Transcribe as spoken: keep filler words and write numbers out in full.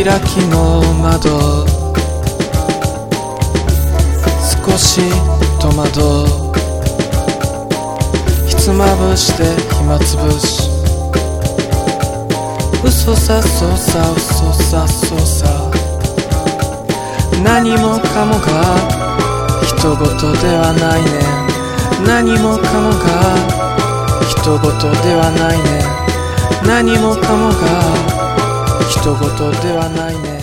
開きの窓、少し戸惑う、ひつまぶして暇つぶし、嘘さそうさ嘘さそうさ、何もかもが人事ではないね。何もかもが人事ではないね。何もかもが人事ではないね。